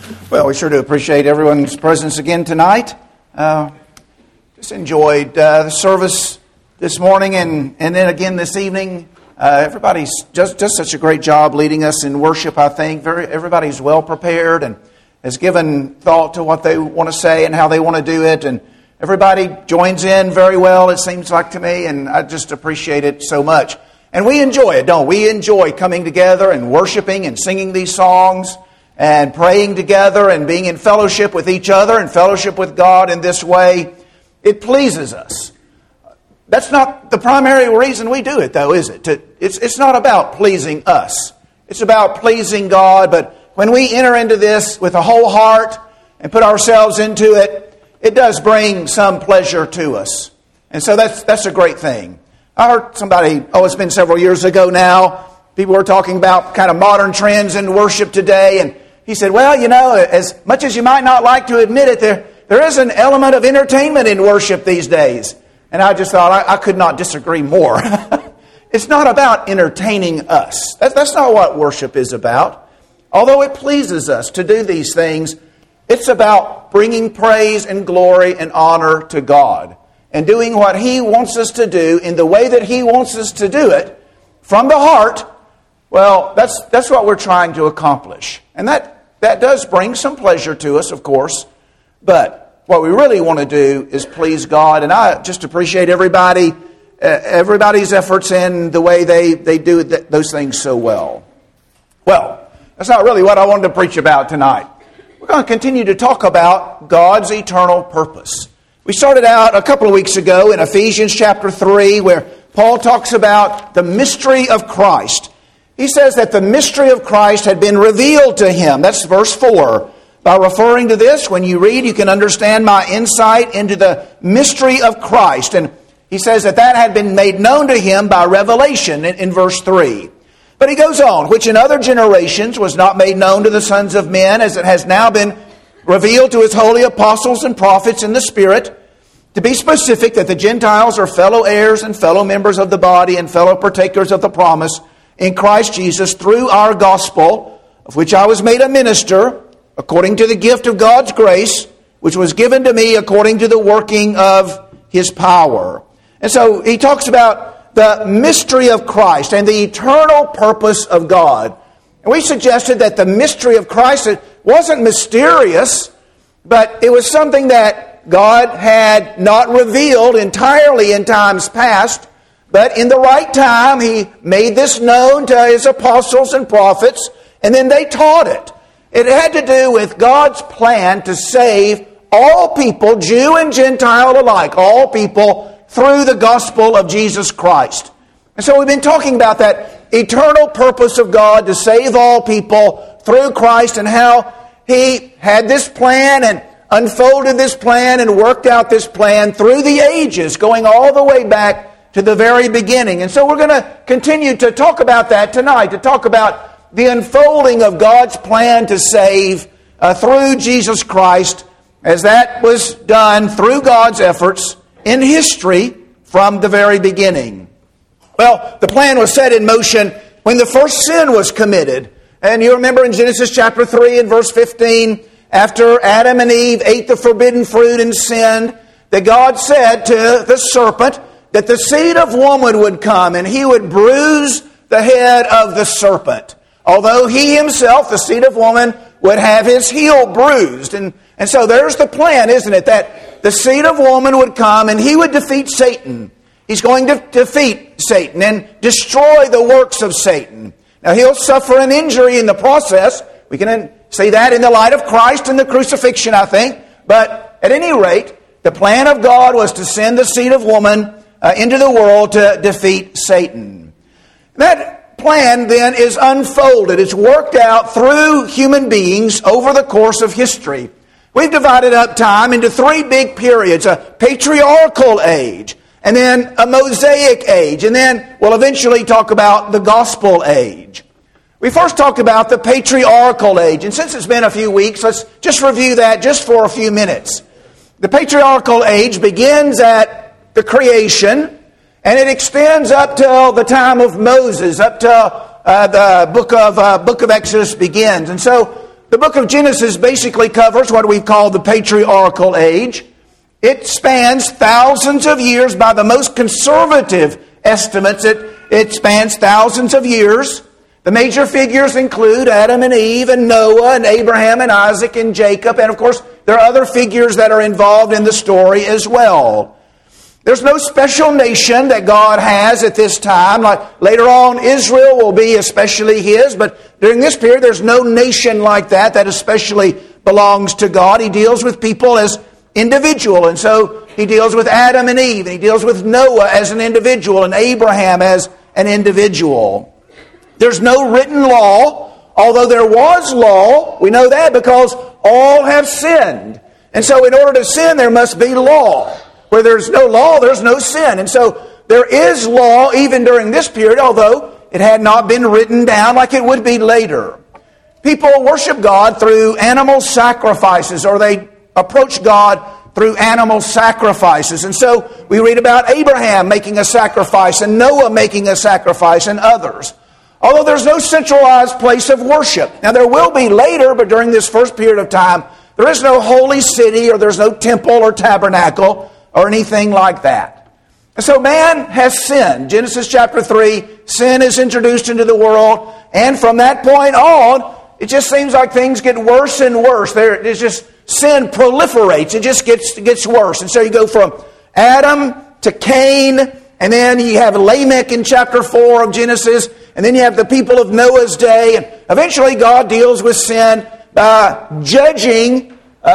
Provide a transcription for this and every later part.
Well, we sure do appreciate everyone's presence again tonight. Just enjoyed the service this morning and then again this evening. Everybody's just such a great job leading us in worship, I think. Everybody's well prepared and has given thought to what they want to say and how they want to do it. And everybody joins in very well, it seems like to me, and I just appreciate it so much. And we enjoy it, don't we? We enjoy coming together and worshiping and singing these songs and praying together and being in fellowship with each other and fellowship with God in this way. It pleases us. That's not the primary reason we do it, though, is it? It's not about pleasing us. It's about pleasing God. But when we enter into this with a whole heart and put ourselves into it, it does bring some pleasure to us. And so that's a great thing. I heard somebody, it's been several years ago now, people were talking about kind of modern trends in worship today, and he said, well, as much as you might not like to admit it, there is an element of entertainment in worship these days. And I just thought, I could not disagree more. It's not about entertaining us. That's not what worship is about. Although it pleases us to do these things, it's about bringing praise and glory and honor to God and doing what He wants us to do in the way that He wants us to do it from the heart. Well, that's what we're trying to accomplish. And that does bring some pleasure to us, of course. But what we really want to do is please God. And I just appreciate everybody's efforts in the way they do those things so well. Well, that's not really what I wanted to preach about tonight. We're going to continue to talk about God's eternal purpose. We started out a couple of weeks ago in Ephesians chapter 3, where Paul talks about the mystery of Christ. He says that the mystery of Christ had been revealed to him. That's verse 4. By referring to this, when you read, you can understand my insight into the mystery of Christ. And he says that had been made known to him by revelation in verse 3. But he goes on, which in other generations was not made known to the sons of men, as it has now been revealed to his holy apostles and prophets in the Spirit. To be specific, that the Gentiles are fellow heirs and fellow members of the body and fellow partakers of the promise in Christ Jesus through our gospel, of which I was made a minister, according to the gift of God's grace, which was given to me according to the working of His power. And so he talks about the mystery of Christ and the eternal purpose of God. And we suggested that the mystery of Christ, it wasn't mysterious, but it was something that God had not revealed entirely in times past, but in the right time He made this known to His apostles and prophets, and then they taught it. It had to do with God's plan to save all people, Jew and Gentile alike, all people through the gospel of Jesus Christ. And so we've been talking about that eternal purpose of God to save all people through Christ and how He had this plan and unfolded this plan and worked out this plan through the ages, going all the way back to the very beginning. And so we're going to continue to talk about that tonight, to talk about the unfolding of God's plan to save through Jesus Christ, as that was done through God's efforts in history from the very beginning. Well, the plan was set in motion when the first sin was committed. And you remember in Genesis chapter 3 and verse 15, after Adam and Eve ate the forbidden fruit and sinned, that God said to the serpent that the seed of woman would come and he would bruise the head of the serpent. Although he himself, the seed of woman, would have his heel bruised. And so there's the plan, isn't it? That the seed of woman would come and he would defeat Satan. He's going to defeat Satan and destroy the works of Satan. Now he'll suffer an injury in the process. We can see that in the light of Christ and the crucifixion, I think. But at any rate, the plan of God was to send the seed of woman into the world to defeat Satan. That plan then is unfolded. It's worked out through human beings over the course of history. We've divided up time into three big periods: a patriarchal age, and then a Mosaic age, and then we'll eventually talk about the gospel age. We first talked about the patriarchal age, and since it's been a few weeks, let's just review that just for a few minutes. The patriarchal age begins at the creation, and it extends up till the time of Moses, up till the book of Exodus begins. And so the book of Genesis basically covers what we call the patriarchal age. It spans thousands of years. By the most conservative estimates, it spans thousands of years. The major figures include Adam and Eve and Noah and Abraham and Isaac and Jacob. And of course, there are other figures that are involved in the story as well. There's no special nation that God has at this time. Like later on, Israel will be especially His. But during this period, there's no nation like that especially belongs to God. He deals with people as individual. And so He deals with Adam and Eve. And He deals with Noah as an individual and Abraham as an individual. There's no written law, although there was law. We know that because all have sinned. And so in order to sin, there must be law. Where there's no law, there's no sin. And so there is law even during this period, although it had not been written down like it would be later. People worship God through animal sacrifices, or they approach God through animal sacrifices. And so we read about Abraham making a sacrifice and Noah making a sacrifice and others. Although there's no centralized place of worship. Now there will be later, but during this first period of time, there is no holy city or there's no temple or tabernacle or anything like that. And so man has sinned. Genesis chapter 3, sin is introduced into the world. And from that point on, it just seems like things get worse and worse. There's just sin proliferates. It just gets worse. And so you go from Adam to Cain, and then you have Lamech in chapter 4 of Genesis, and then you have the people of Noah's day. And eventually God deals with sin by judging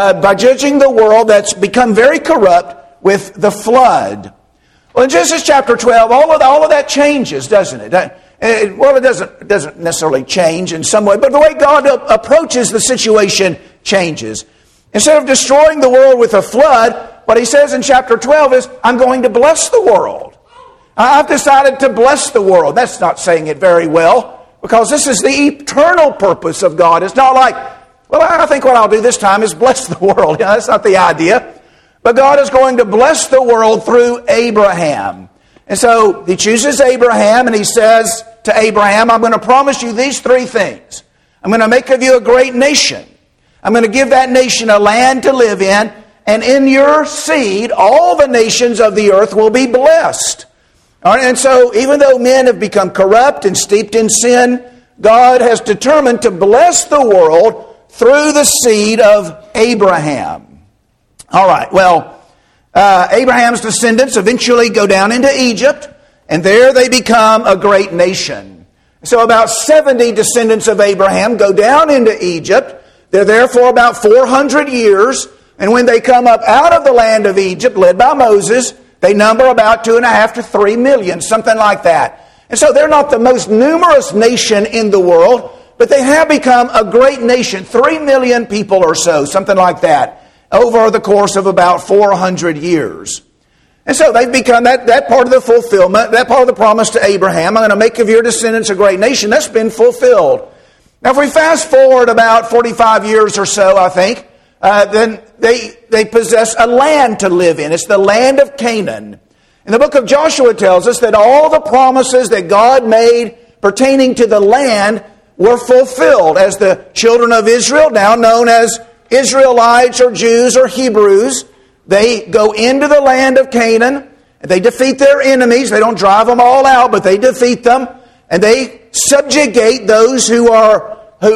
the world that's become very corrupt with the flood. Well, in Genesis chapter 12, all of that changes, doesn't it? Well, it doesn't necessarily change in some way, but the way God approaches the situation changes. Instead of destroying the world with a flood, what He says in chapter 12 is, I'm going to bless the world. I've decided to bless the world. That's not saying it very well, because this is the eternal purpose of God. It's not like, well, I think what I'll do this time is bless the world. That's not the idea. But God is going to bless the world through Abraham. And so He chooses Abraham, and He says to Abraham, I'm going to promise you these three things. I'm going to make of you a great nation. I'm going to give that nation a land to live in, and in your seed, all the nations of the earth will be blessed. All right, and so even though men have become corrupt and steeped in sin, God has determined to bless the world through the seed of Abraham. All right, well, Abraham's descendants eventually go down into Egypt, and there they become a great nation. So about 70 descendants of Abraham go down into Egypt. They're there for about 400 years, and when they come up out of the land of Egypt, led by Moses, they number about 2.5 to 3 million, something like that. And so they're not the most numerous nation in the world, but they have become a great nation, 3 million people or so, something like that, over the course of about 400 years. And so they've become that part of the fulfillment, that part of the promise to Abraham, I'm going to make of your descendants a great nation, that's been fulfilled. Now if we fast forward about 45 years or so, I think, then they possess a land to live in. It's the land of Canaan. And the book of Joshua tells us that all the promises that God made pertaining to the land were fulfilled as the children of Israel, now known as Israelites or Jews or Hebrews, they go into the land of Canaan, and they defeat their enemies. They don't drive them all out, but they defeat them, and they subjugate those who are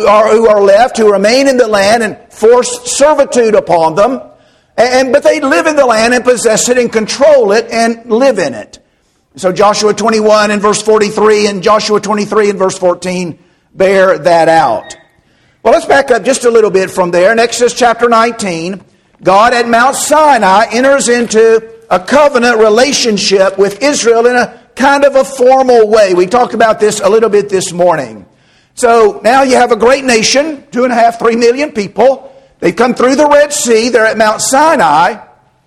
left, who remain in the land, and force servitude upon them. But they live in the land and possess it and control it and live in it. So Joshua 21 and verse 43 and Joshua 23 and verse 14 bear that out. Well, let's back up just a little bit from there. In Exodus chapter 19, God at Mount Sinai enters into a covenant relationship with Israel in a kind of a formal way. We talked about this a little bit this morning. So now you have a great nation, 2.5, 3 million people. They've come through the Red Sea. They're at Mount Sinai.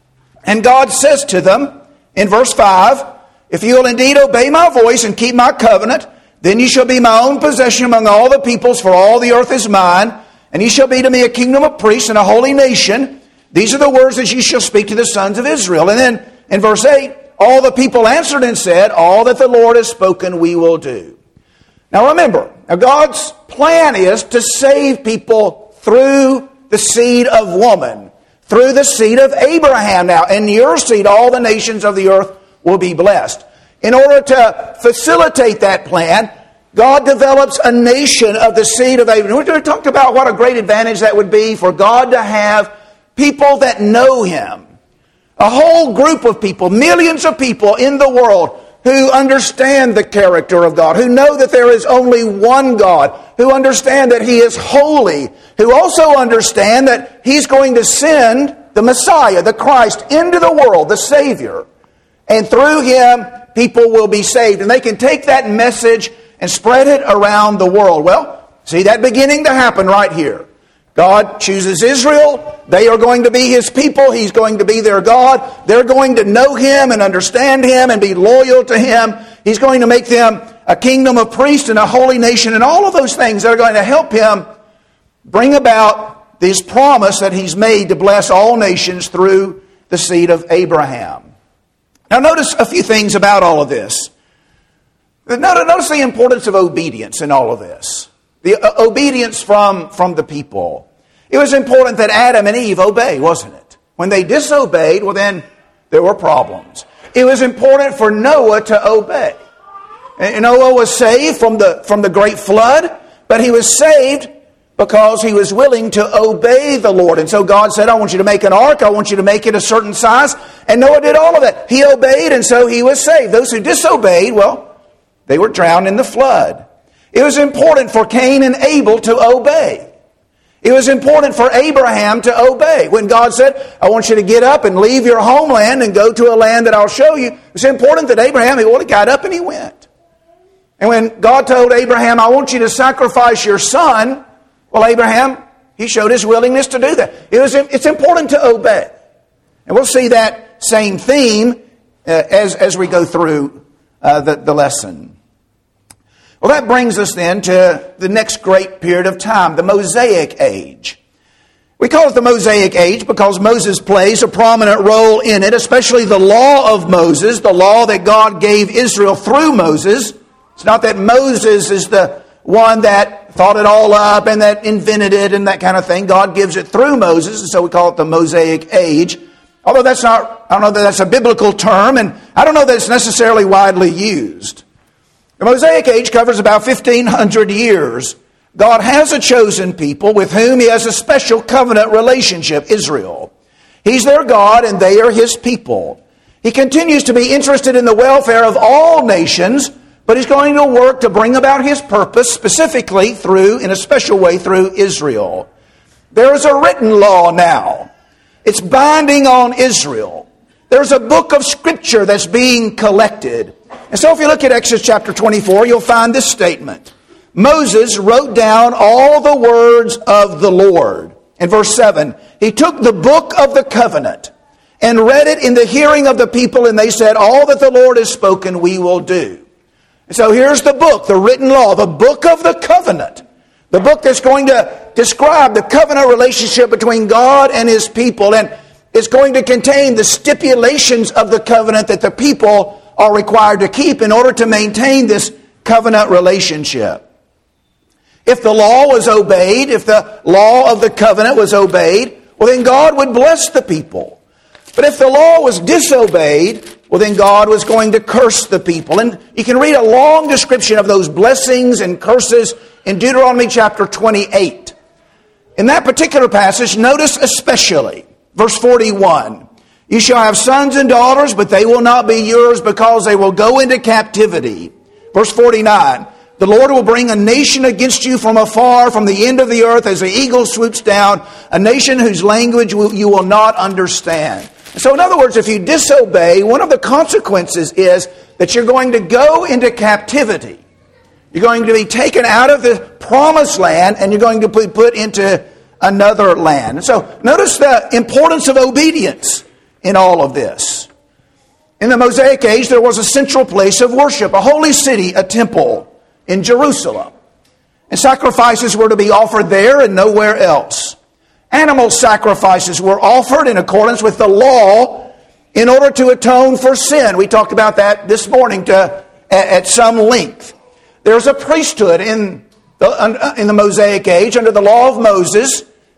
And God says to them in verse 5, if you will indeed obey my voice and keep my covenant, then you shall be my own possession among all the peoples, for all the earth is mine. And ye shall be to me a kingdom of priests and a holy nation. These are the words that ye shall speak to the sons of Israel. And then in verse 8, all the people answered and said, all that the Lord has spoken we will do. Now remember, God's plan is to save people through the seed of woman, through the seed of Abraham now. And your seed, all the nations of the earth will be blessed. In order to facilitate that plan, God develops a nation of the seed of Abraham. We talked about what a great advantage that would be for God to have people that know Him. A whole group of people, millions of people in the world who understand the character of God, who know that there is only one God, who understand that He is holy, who also understand that He's going to send the Messiah, the Christ, into the world, the Savior. And through Him, people will be saved. And they can take that message and spread it around the world. Well, see that beginning to happen right here. God chooses Israel. They are going to be His people. He's going to be their God. They're going to know Him and understand Him and be loyal to Him. He's going to make them a kingdom of priests and a holy nation and all of those things that are going to help Him bring about this promise that He's made to bless all nations through the seed of Abraham. Now notice a few things about all of this. Notice the importance of obedience in all of this. The obedience from the people. It was important that Adam and Eve obey, wasn't it? When they disobeyed, well then there were problems. It was important for Noah to obey. And Noah was saved from the great flood, but he was saved because he was willing to obey the Lord. And so God said, I want you to make an ark. I want you to make it a certain size. And Noah did all of that. He obeyed, and so he was saved. Those who disobeyed, well, they were drowned in the flood. It was important for Cain and Abel to obey. It was important for Abraham to obey. When God said, I want you to get up and leave your homeland and go to a land that I'll show you, it's important that Abraham, he got up and he went. And when God told Abraham, I want you to sacrifice your son, well, Abraham, he showed his willingness to do that. It's important to obey. And we'll see that same theme as we go through the lesson. Well, that brings us then to the next great period of time, the Mosaic Age. We call it the Mosaic Age because Moses plays a prominent role in it, especially the law of Moses, the law that God gave Israel through Moses. It's not that Moses is the one that thought it all up and that invented it and that kind of thing. God gives it through Moses, and so we call it the Mosaic Age. Although I don't know that that's a biblical term, and I don't know that it's necessarily widely used. The Mosaic Age covers about 1,500 years. God has a chosen people with whom He has a special covenant relationship, Israel. He's their God and they are His people. He continues to be interested in the welfare of all nations, but He's going to work to bring about His purpose specifically in a special way, through Israel. There is a written law now. It's binding on Israel. There's a book of Scripture that's being collected. And so if you look at Exodus chapter 24, you'll find this statement. Moses wrote down all the words of the Lord. In verse 7, he took the book of the covenant and read it in the hearing of the people, and they said, all that the Lord has spoken we will do. And so here's the book, the written law, the book of the covenant. The book that's going to describe the covenant relationship between God and His people, and it's going to contain the stipulations of the covenant that the people are required to keep in order to maintain this covenant relationship. If the law was obeyed, if the law of the covenant was obeyed, well then God would bless the people. But if the law was disobeyed, well then God was going to curse the people. And you can read a long description of those blessings and curses in Deuteronomy chapter 28. In that particular passage, notice especially verse 41. You shall have sons and daughters, but they will not be yours because they will go into captivity. Verse 49. The Lord will bring a nation against you from afar, from the end of the earth, as the eagle swoops down, a nation whose language you will not understand. So in other words, if you disobey, one of the consequences is that you're going to go into captivity. You're going to be taken out of the promised land and you're going to be put into another land. And so notice the importance of obedience in all of this. In the Mosaic Age, there was a central place of worship, a holy city, a temple in Jerusalem. And sacrifices were to be offered there and nowhere else. Animal sacrifices were offered in accordance with the law in order to atone for sin. We talked about that this morning at some length. There's a priesthood in the Mosaic Age under the law of Moses.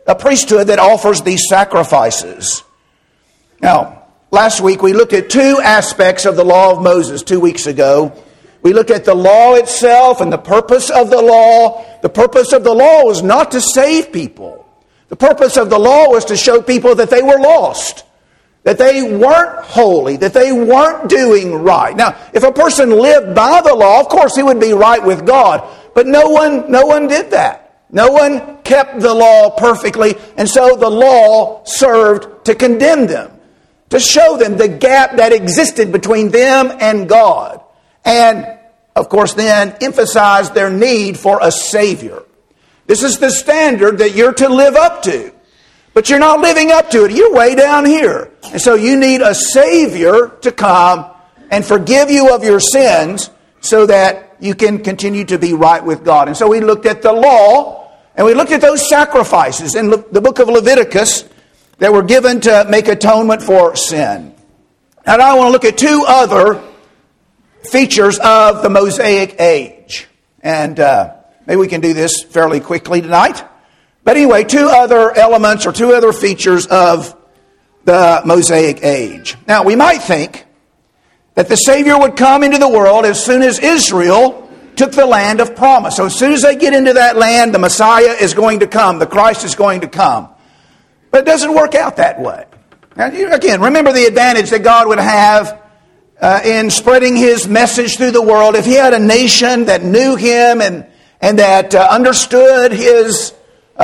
a priesthood that offers these sacrifices. Now, last week we looked at two aspects of the law of Moses 2 weeks ago. We looked at the law itself and the purpose of the law. The purpose of the law was not to save people. The purpose of the law was to show people that they were lost, that they weren't holy, that they weren't doing right. Now, if a person lived by the law, of course he would be right with God, but no one did that. No one kept the law perfectly, and so the law served to condemn them, to show them the gap that existed between them and God, and, of course, then emphasize their need for a Savior. This is the standard that you're to live up to, but you're not living up to it. You're way down here, and so you need a Savior to come and forgive you of your sins so that you can continue to be right with God. And so we looked at the law, and we looked at those sacrifices in the book of Leviticus that were given to make atonement for sin. And I want to look at two other features of the Mosaic age. And maybe we can do this fairly quickly tonight. But anyway, two other elements or two other features of the Mosaic age. Now, we might think that the Savior would come into the world as soon as Israel took the land of promise. So as soon as they get into that land, the Messiah is going to come. The Christ is going to come. But it doesn't work out that way. Now, again, remember the advantage that God would have in spreading His message through the world. If He had a nation that knew Him and that understood His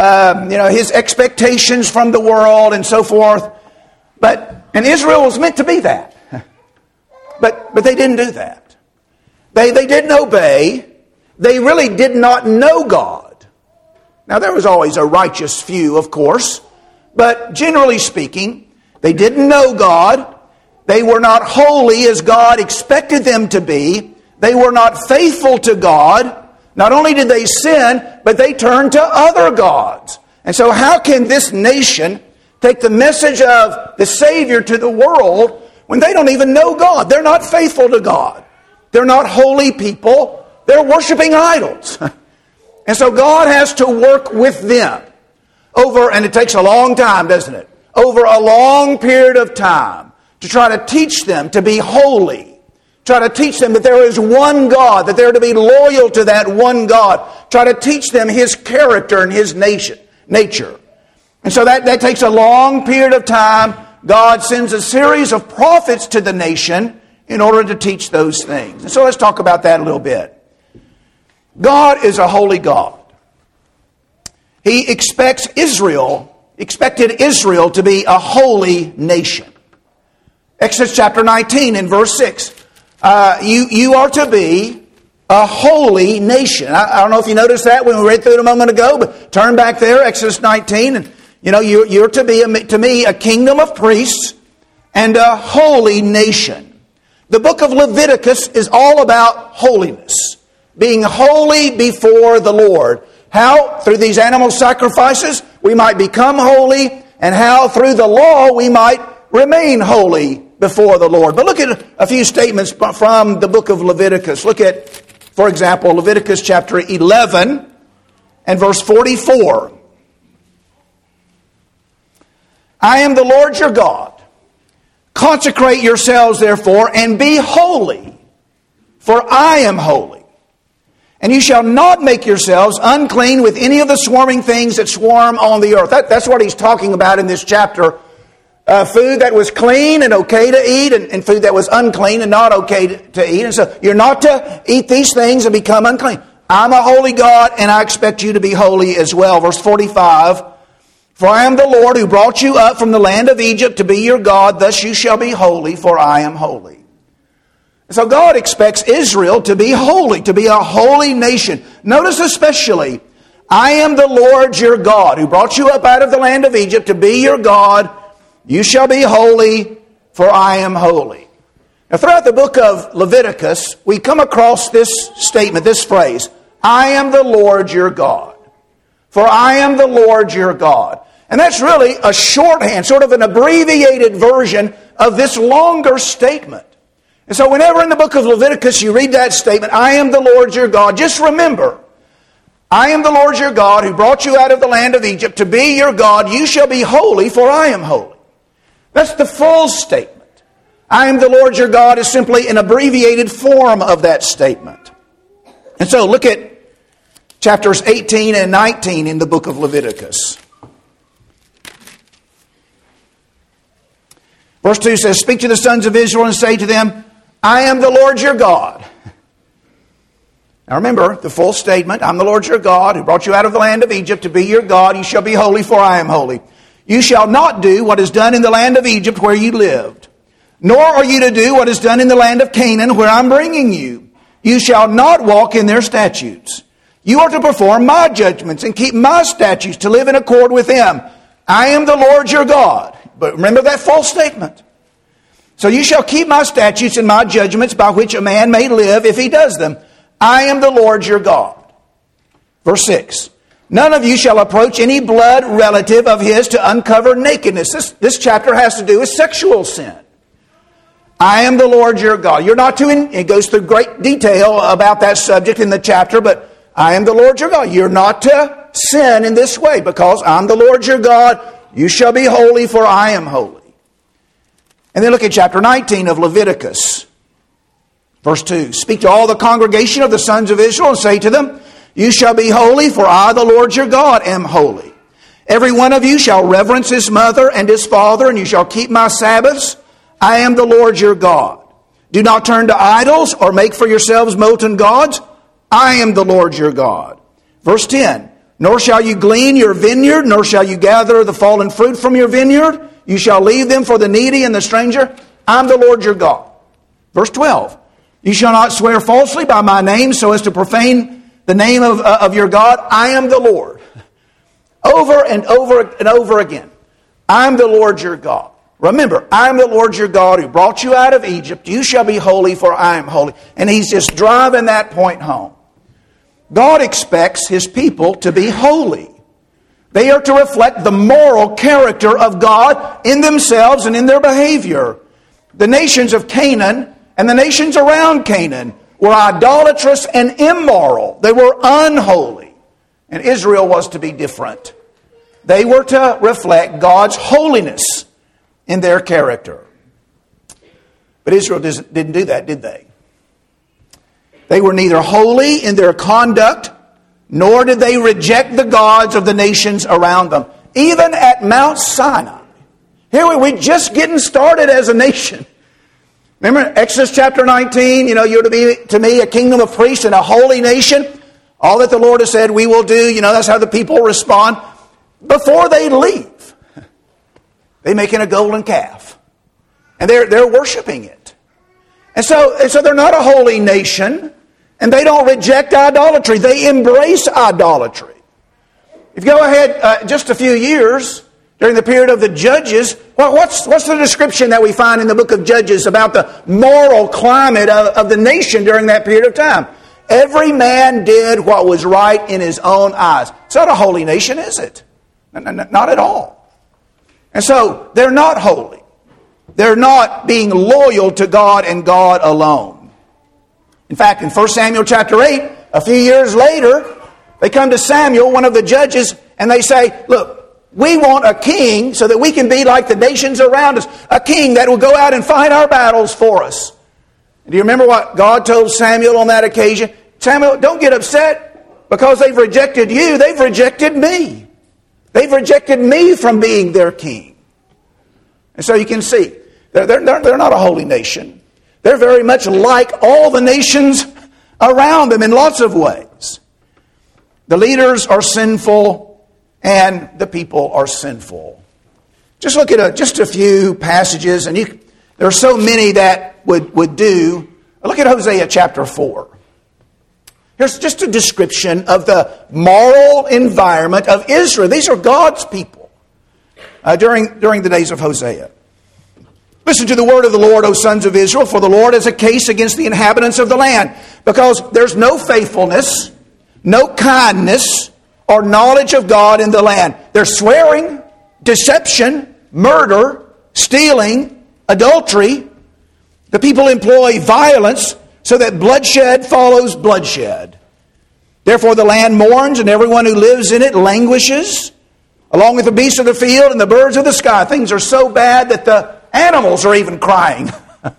expectations from the world and so forth. And Israel was meant to be that. But they didn't do that. They didn't obey. They really did not know God. Now, there was always a righteous few, of course. But generally speaking, they didn't know God. They were not holy as God expected them to be. They were not faithful to God. Not only did they sin, but they turned to other gods. And so how can this nation take the message of the Savior to the world when they don't even know God? They're not faithful to God. They're not holy people. They're worshiping idols. And so God has to work with them and it takes a long time, doesn't it? Over a long period of time to try to teach them to be holy. Try to teach them that there is one God, that they're to be loyal to that one God. Try to teach them His character and His nature. And so that takes a long period of time. God sends a series of prophets to the nation in order to teach those things. And so let's talk about that a little bit. God is a holy God. He expected Israel to be a holy nation. Exodus chapter 19 and verse 6. You are to be a holy nation. I don't know if you noticed that when we read through it a moment ago, but turn back there, Exodus 19, and you're to be to me a kingdom of priests and a holy nation. The book of Leviticus is all about holiness, being holy before the Lord. How, through these animal sacrifices, we might become holy, and how, through the law, we might remain holy before the Lord. But look at a few statements from the book of Leviticus. Look at, for example, Leviticus chapter 11 and verse 44. I am the Lord your God. Consecrate yourselves, therefore, and be holy, for I am holy. And you shall not make yourselves unclean with any of the swarming things that swarm on the earth. That's what he's talking about in this chapter. Food that was clean and okay to eat, and food that was unclean and not okay to eat. And so you're not to eat these things and become unclean. I'm a holy God, and I expect you to be holy as well. Verse 45. For I am the Lord who brought you up from the land of Egypt to be your God. Thus you shall be holy, for I am holy. So God expects Israel to be holy, to be a holy nation. Notice especially, I am the Lord your God who brought you up out of the land of Egypt to be your God. You shall be holy, for I am holy. Now throughout the book of Leviticus, we come across this statement, this phrase, I am the Lord your God. For I am the Lord your God. And that's really a shorthand, sort of an abbreviated version of this longer statement. And so whenever in the book of Leviticus you read that statement, I am the Lord your God, just remember, I am the Lord your God who brought you out of the land of Egypt to be your God. You shall be holy, for I am holy. That's the full statement. I am the Lord your God is simply an abbreviated form of that statement. And so look at chapters 18 and 19 in the book of Leviticus. Verse 2 says, speak to the sons of Israel and say to them, I am the Lord your God. Now remember, the full statement, I'm the Lord your God who brought you out of the land of Egypt to be your God. You shall be holy, for I am holy. You shall not do what is done in the land of Egypt where you lived, nor are you to do what is done in the land of Canaan where I'm bringing you. You shall not walk in their statutes. You are to perform my judgments and keep my statutes to live in accord with them. I am the Lord your God. But remember that full statement. So you shall keep my statutes and my judgments by which a man may live if he does them. I am the Lord your God. Verse 6. None of you shall approach any blood relative of his to uncover nakedness. This chapter has to do with sexual sin. I am the Lord your God. You're not to, it goes through great detail about that subject in the chapter, but I am the Lord your God. You're not to sin in this way because I'm the Lord your God. You shall be holy, for I am holy. And then look at chapter 19 of Leviticus. Verse 2, speak to all the congregation of the sons of Israel and say to them, you shall be holy, for I, the Lord your God, am holy. Every one of you shall reverence his mother and his father, and you shall keep my Sabbaths. I am the Lord your God. Do not turn to idols or make for yourselves molten gods. I am the Lord your God. Verse 10, nor shall you glean your vineyard, nor shall you gather the fallen fruit from your vineyard. You shall leave them for the needy and the stranger. I'm the Lord your God. Verse 12, you shall not swear falsely by my name so as to profane the name of your God. I am the Lord. Over and over and over again. I'm the Lord your God. Remember, I am the Lord your God who brought you out of Egypt. You shall be holy, for I am holy. And he's just driving that point home. God expects his people to be holy. They are to reflect the moral character of God in themselves and in their behavior. The nations of Canaan and the nations around Canaan were idolatrous and immoral. They were unholy. And Israel was to be different. They were to reflect God's holiness in their character. But Israel didn't do that, did they? They were neither holy in their conduct, nor did they reject the gods of the nations around them. Even at Mount Sinai. Here we're just getting started as a nation. Remember Exodus chapter 19, you're to be to me a kingdom of priests and a holy nation. All that the Lord has said we will do, that's how the people respond. Before they leave, they make a golden calf. And they're worshiping it. And so they're not a holy nation, and they don't reject idolatry. They embrace idolatry. If you go ahead just a few years, during the period of the Judges, what's the description that we find in the book of Judges about the moral climate of the nation during that period of time? Every man did what was right in his own eyes. It's not a holy nation, is it? Not at all. And so, they're not holy. They're not being loyal to God and God alone. In fact, in 1 Samuel chapter 8, a few years later, they come to Samuel, one of the judges, and they say, look, we want a king so that we can be like the nations around us. A king that will go out and fight our battles for us. And do you remember what God told Samuel on that occasion? Samuel, don't get upset because they've rejected you. They've rejected me. They've rejected me from being their king. And so you can see, they're not a holy nation. They're very much like all the nations around them in lots of ways. The leaders are sinful and the people are sinful. Just look at just a few passages, and there are so many that would do. Look at Hosea chapter 4. Here's just a description of the moral environment of Israel. These are God's people during the days of Hosea. Listen to the word of the Lord, O sons of Israel, for the Lord has a case against the inhabitants of the land, because there's no faithfulness, no kindness, or knowledge of God in the land. There's swearing, deception, murder, stealing, adultery. The people employ violence so that bloodshed follows bloodshed. Therefore the land mourns, and everyone who lives in it languishes, along with the beasts of the field and the birds of the sky. Things are so bad that the animals are even crying.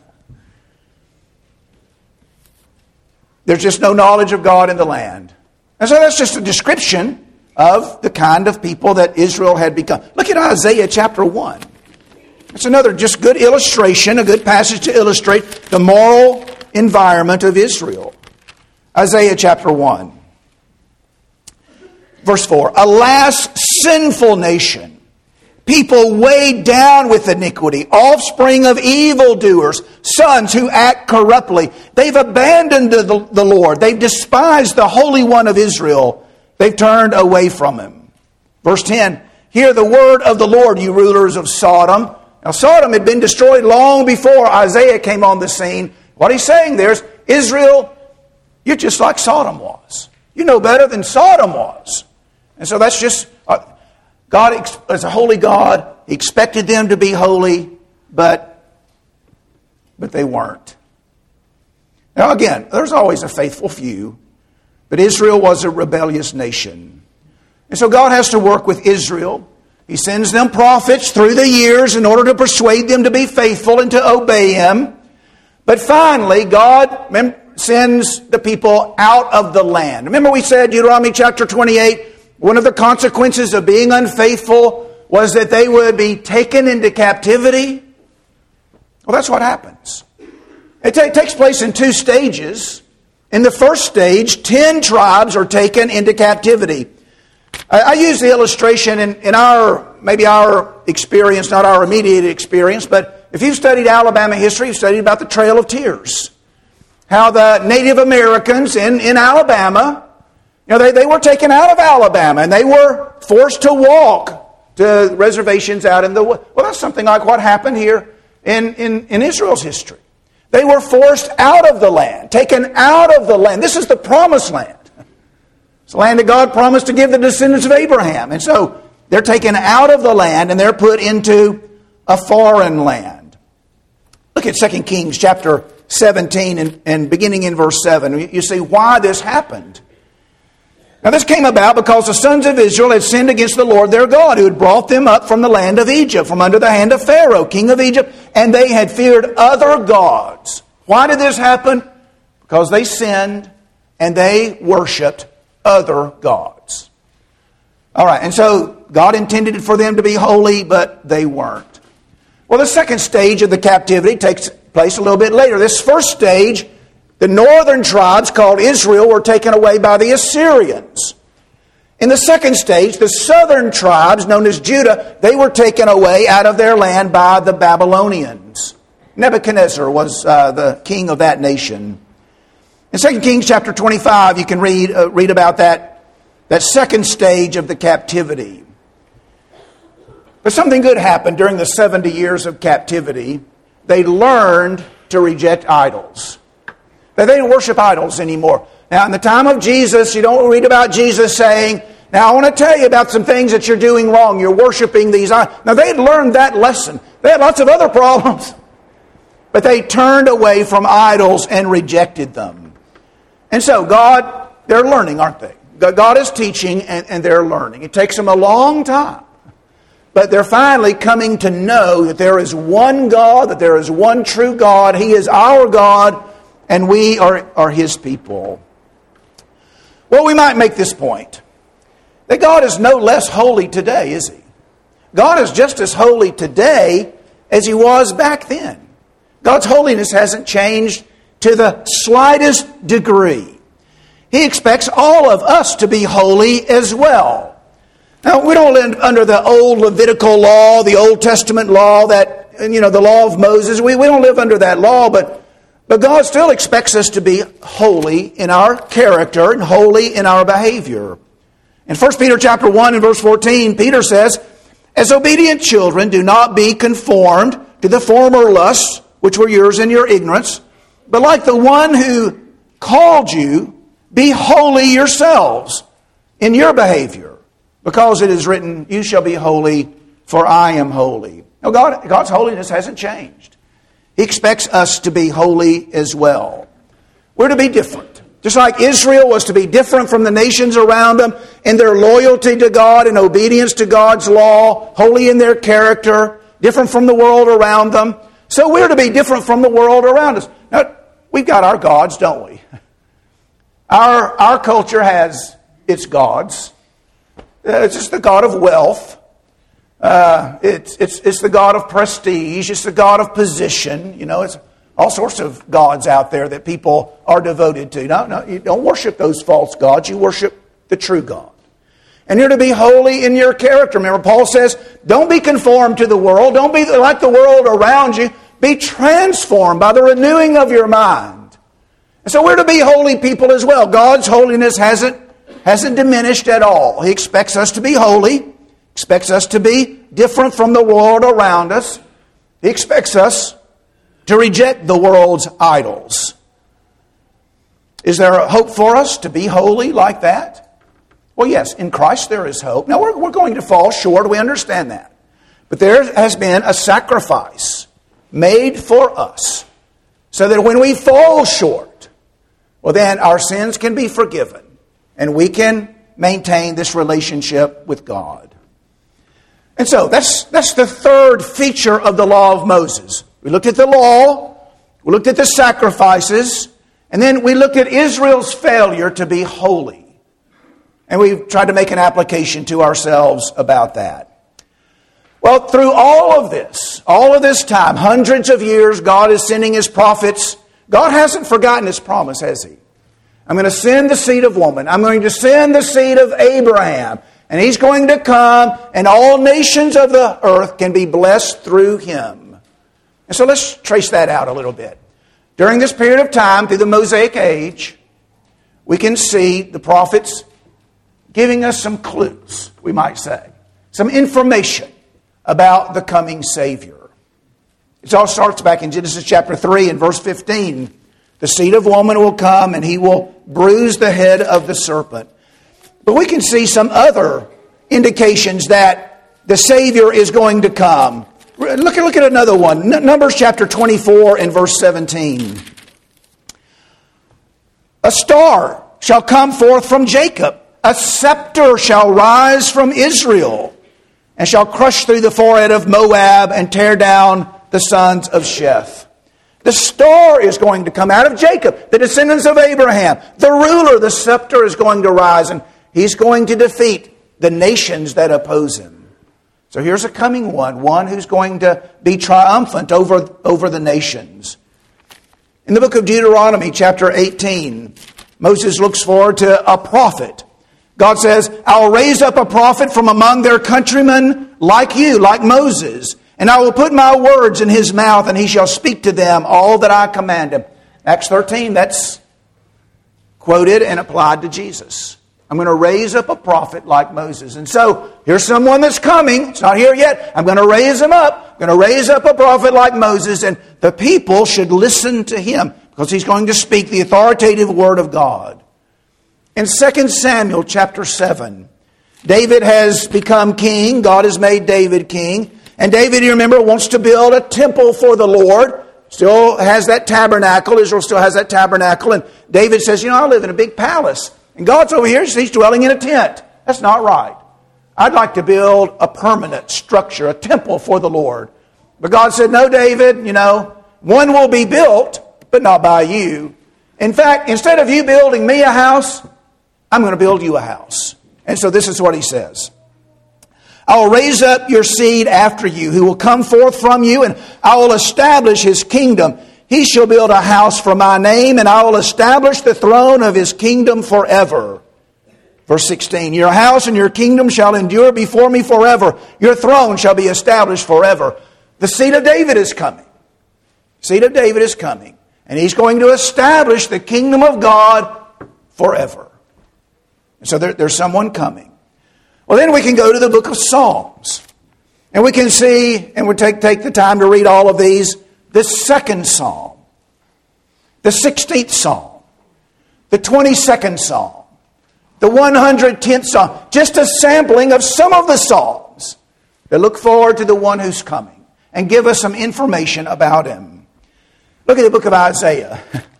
There's just no knowledge of God in the land. And so that's just a description of the kind of people that Israel had become. Look at Isaiah chapter 1. It's another just good illustration, a good passage to illustrate the moral environment of Israel. Isaiah chapter 1. Verse 4. Alas, sinful nation, people weighed down with iniquity, offspring of evildoers, sons who act corruptly. They've abandoned the Lord. They've despised the Holy One of Israel. They've turned away from Him. Verse 10, hear the word of the Lord, you rulers of Sodom. Now Sodom had been destroyed long before Isaiah came on the scene. What he's saying there is, Israel, you're just like Sodom was. You know better than Sodom was. And so that's just... God, as a holy God, He expected them to be holy, but they weren't. Now again, there's always a faithful few, but Israel was a rebellious nation. And so God has to work with Israel. He sends them prophets through the years in order to persuade them to be faithful and to obey Him. But finally, God sends the people out of the land. Remember we said, Deuteronomy chapter 28, one of the consequences of being unfaithful was that they would be taken into captivity. Well, that's what happens. It takes place in two stages. In the first stage, 10 tribes are taken into captivity. I use the illustration in our experience, not our immediate experience, but if you've studied Alabama history, you've studied about the Trail of Tears. How the Native Americans in Alabama, they were taken out of Alabama and they were forced to walk to reservations out in the woods. Well, that's something like what happened here in Israel's history. They were forced out of the land, taken out of the land. This is the promised land. It's the land that God promised to give the descendants of Abraham. And so they're taken out of the land and they're put into a foreign land. Look at 2 Kings chapter 17 and beginning in verse 7. You see why this happened. Now this came about because the sons of Israel had sinned against the Lord their God, who had brought them up from the land of Egypt, from under the hand of Pharaoh, king of Egypt, and they had feared other gods. Why did this happen? Because they sinned and they worshipped other gods. All right, and so God intended for them to be holy, but they weren't. Well, the second stage of the captivity takes place a little bit later. This first stage, the northern tribes called Israel were taken away by the Assyrians. In the second stage, the southern tribes, known as Judah, they were taken away out of their land by the Babylonians. Nebuchadnezzar was the king of that nation. In 2 Kings chapter 25, you can read about that second stage of the captivity. But something good happened during the 70 years of captivity. They learned to reject idols. They didn't worship idols anymore. Now, in the time of Jesus, you don't read about Jesus saying, now I want to tell you about some things that you're doing wrong. You're worshiping these idols. Now, they had learned that lesson. They had lots of other problems. But they turned away from idols and rejected them. And so they're learning, aren't they? God is teaching and they're learning. It takes them a long time. But they're finally coming to know that there is one God, that there is one true God. He is our God, and we are His people. Well, we might make this point, that God is no less holy today, is He? God is just as holy today as He was back then. God's holiness hasn't changed to the slightest degree. He expects all of us to be holy as well. Now, we don't live under the old Levitical law, the Old Testament law, the law of Moses. We don't live under that law, but God still expects us to be holy in our character and holy in our behavior. In 1 Peter chapter 1 and verse 14, Peter says, as obedient children, do not be conformed to the former lusts which were yours in your ignorance, but like the one who called you, be holy yourselves in your behavior, because it is written, you shall be holy, for I am holy. Now, God's holiness hasn't changed. He expects us to be holy as well. We're to be different. Just like Israel was to be different from the nations around them in their loyalty to God and obedience to God's law, holy in their character, different from the world around them. So we're to be different from the world around us. Now, we've got our gods, don't we? Our culture has its gods. It's just the god of wealth. It's the god of prestige. It's the god of position. You know, it's all sorts of gods out there that people are devoted to. No, you don't worship those false gods. You worship the true God. And you're to be holy in your character. Remember, Paul says, don't be conformed to the world. Don't be like the world around you. Be transformed by the renewing of your mind. And so we're to be holy people as well. God's holiness hasn't diminished at all. He expects us to be holy. Expects us to be different from the world around us. He expects us to reject the world's idols. Is there a hope for us to be holy like that? Well, yes, in Christ there is hope. Now, we're going to fall short. We understand that. But there has been a sacrifice made for us so that when we fall short, well, then our sins can be forgiven and we can maintain this relationship with God. And so that's the third feature of the law of Moses. We looked at the law, we looked at the sacrifices, and then we looked at Israel's failure to be holy. And we've tried to make an application to ourselves about that. Well, through all of this time, hundreds of years, God is sending His prophets. God hasn't forgotten His promise, has He? I'm going to send the seed of woman. I'm going to send the seed of Abraham. And He's going to come, and all nations of the earth can be blessed through Him. And so let's trace that out a little bit. During this period of time, through the Mosaic age, we can see the prophets giving us some clues, we might say. Some information about the coming Savior. It all starts back in Genesis chapter 3 and verse 15. The seed of woman will come and he will bruise the head of the serpent. But we can see some other indications that the Savior is going to come. Look at another one. Numbers chapter 24 and verse 17. A star shall come forth from Jacob. A scepter shall rise from Israel and shall crush through the forehead of Moab and tear down the sons of Sheth. The star is going to come out of Jacob, the descendants of Abraham. The ruler, the scepter, is going to rise, and he's going to defeat the nations that oppose him. So here's a coming one who's going to be triumphant over the nations. In the book of Deuteronomy, chapter 18, Moses looks forward to a prophet. God says, I'll raise up a prophet from among their countrymen like you, like Moses, and I will put my words in his mouth, and he shall speak to them all that I command him. Acts 13, that's quoted and applied to Jesus. I'm going to raise up a prophet like Moses. And so, here's someone that's coming. It's not here yet. I'm going to raise him up. I'm going to raise up a prophet like Moses. And the people should listen to him because he's going to speak the authoritative word of God. In 2 Samuel chapter 7, David has become king. God has made David king. And David, you remember, wants to build a temple for the Lord. Still has that tabernacle. Israel still has that tabernacle. And David says, I live in a big palace. And God's over here, he's dwelling in a tent. That's not right. I'd like to build a permanent structure, a temple for the Lord. But God said, no, David, one will be built, but not by you. In fact, instead of you building me a house, I'm going to build you a house. And so this is what he says. I will raise up your seed after you, who will come forth from you, and I will establish his kingdom. He shall build a house for my name, and I will establish the throne of his kingdom forever. Verse 16, your house and your kingdom shall endure before me forever. Your throne shall be established forever. The seed of David is coming. The seed of David is coming. And he's going to establish the kingdom of God forever. And so there's someone coming. Well, then we can go to the book of Psalms. And we can see, and we'll take the time to read all of these, the 2nd Psalm, the 16th Psalm, the 22nd Psalm, the 110th Psalm, just a sampling of some of the Psalms that look forward to the one who's coming and give us some information about him. Look at the book of Isaiah.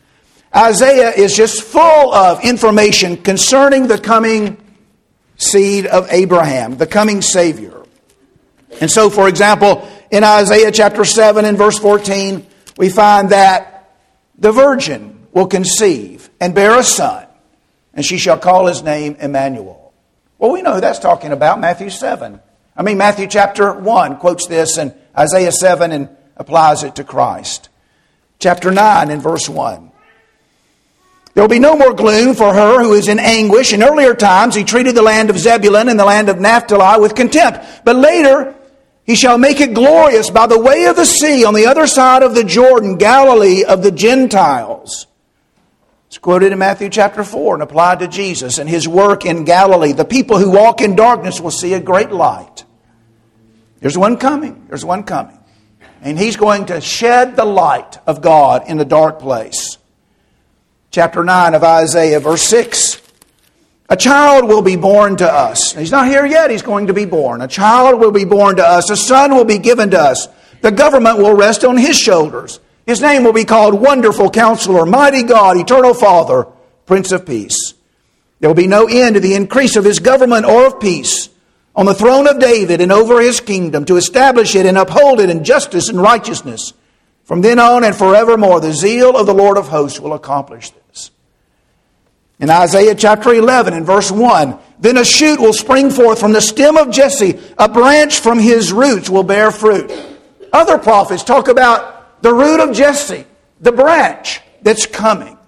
Isaiah is just full of information concerning the coming seed of Abraham, the coming Savior. And so, for example, in Isaiah chapter 7 and verse 14, we find that the virgin will conceive and bear a son, and she shall call his name Emmanuel. Well, we know who that's talking about, Matthew chapter 1 quotes this in Isaiah 7 and applies it to Christ. Chapter 9 and verse 1. There will be no more gloom for her who is in anguish. In earlier times he treated the land of Zebulun and the land of Naphtali with contempt. But later he shall make it glorious by the way of the sea on the other side of the Jordan, Galilee of the Gentiles. It's quoted in Matthew chapter 4 and applied to Jesus and his work in Galilee. The people who walk in darkness will see a great light. There's one coming. There's one coming. And he's going to shed the light of God in the dark place. Chapter 9 of Isaiah, verse 6. A child will be born to us. He's not here yet. He's going to be born. A child will be born to us. A son will be given to us. The government will rest on his shoulders. His name will be called Wonderful Counselor, Mighty God, Eternal Father, Prince of Peace. There will be no end to the increase of his government or of peace on the throne of David and over his kingdom, to establish it and uphold it in justice and righteousness. From then on and forevermore, the zeal of the Lord of hosts will accomplish this. In Isaiah chapter 11 and verse 1, then a shoot will spring forth from the stem of Jesse. A branch from his roots will bear fruit. Other prophets talk about the root of Jesse, the branch that's coming.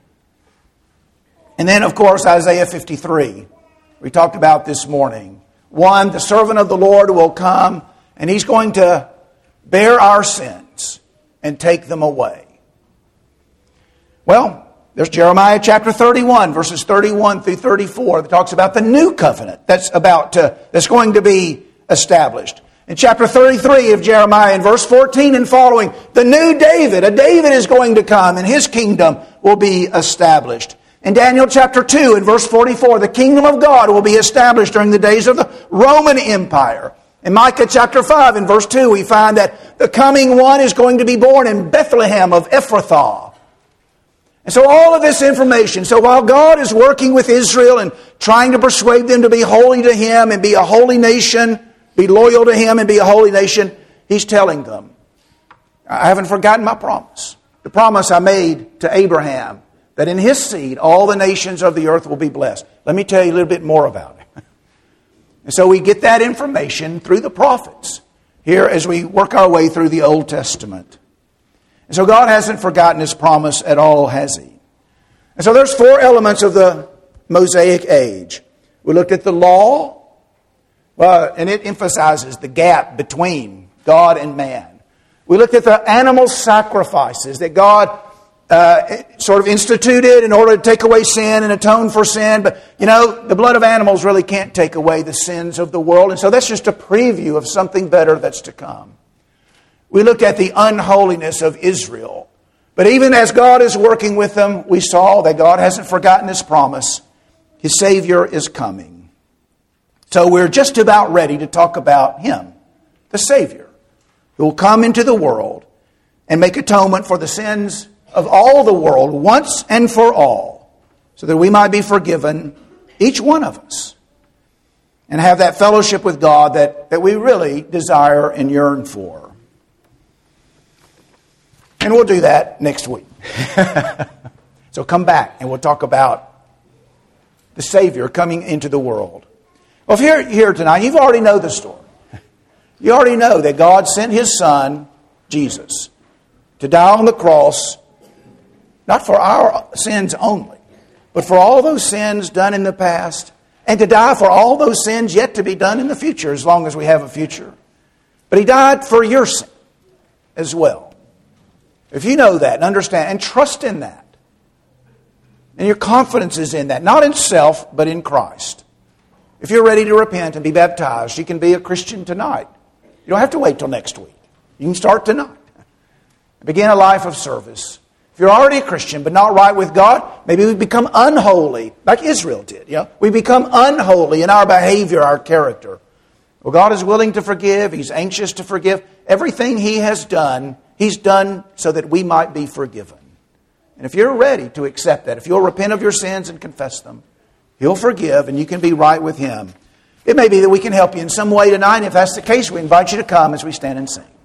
And then, of course, Isaiah 53, we talked about this morning. One, the servant of the Lord will come, and he's going to bear our sins and take them away. Well, there's Jeremiah chapter 31, verses 31 through 34, that talks about the new covenant that's going to be established. In chapter 33 of Jeremiah, in verse 14 and following, the new David, a David is going to come, and his kingdom will be established. In Daniel chapter 2, in verse 44, the kingdom of God will be established during the days of the Roman Empire. In Micah chapter 5, in verse 2, we find that the coming one is going to be born in Bethlehem of Ephrathah. And so all of this information, so while God is working with Israel and trying to persuade them to be holy to him and be a holy nation, be loyal to him and be a holy nation, he's telling them, I haven't forgotten my promise. The promise I made to Abraham, that in his seed all the nations of the earth will be blessed. Let me tell you a little bit more about it. And so we get that information through the prophets here as we work our way through the Old Testament. And so God hasn't forgotten his promise at all, has he? And so there's 4 elements of the Mosaic age. We looked at the law. Well, and it emphasizes the gap between God and man. We looked at the animal sacrifices that God sort of instituted in order to take away sin and atone for sin. But, the blood of animals really can't take away the sins of the world. And so that's just a preview of something better that's to come. We looked at the unholiness of Israel. But even as God is working with them, we saw that God hasn't forgotten his promise. His Savior is coming. So we're just about ready to talk about him, the Savior, who will come into the world and make atonement for the sins of all the world once and for all, so that we might be forgiven, each one of us, and have that fellowship with God that we really desire and yearn for. And we'll do that next week. So come back and we'll talk about the Savior coming into the world. Well, if you're here tonight, you already know the story. You already know that God sent his Son, Jesus, to die on the cross, not for our sins only, but for all those sins done in the past, and to die for all those sins yet to be done in the future, as long as we have a future. But he died for your sin as well. If you know that and understand and trust in that, and your confidence is in that, not in self, but in Christ. If you're ready to repent and be baptized, you can be a Christian tonight. You don't have to wait till next week. You can start tonight. Begin a life of service. If you're already a Christian but not right with God, maybe we become unholy, like Israel did. We become unholy in our behavior, our character. Well, God is willing to forgive. He's anxious to forgive. Everything he has done, he's done so that we might be forgiven. And if you're ready to accept that, if you'll repent of your sins and confess them, He'll forgive and you can be right with Him. It may be that we can help you in some way tonight. If that's the case, we invite you to come as we stand and sing.